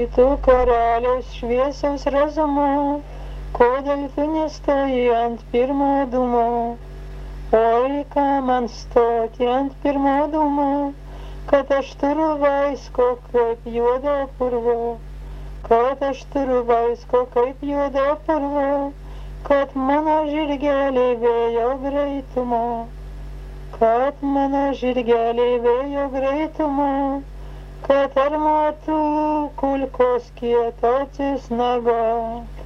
Oi, tu karaliaus šviesaus razumo, kodėl tu nestoji ant pirmo dūmo? Oi, ką man stoti ant pirmo dūmo, kad aš turiu vaisko kaip juodo purvo, kad aš turiu vaisko kaip juodo purvo, kad mano žirgeliai vėjo greitumo, kad mano žirgeliai vėjo greitumo, kad armatų kulkos kietautis nago.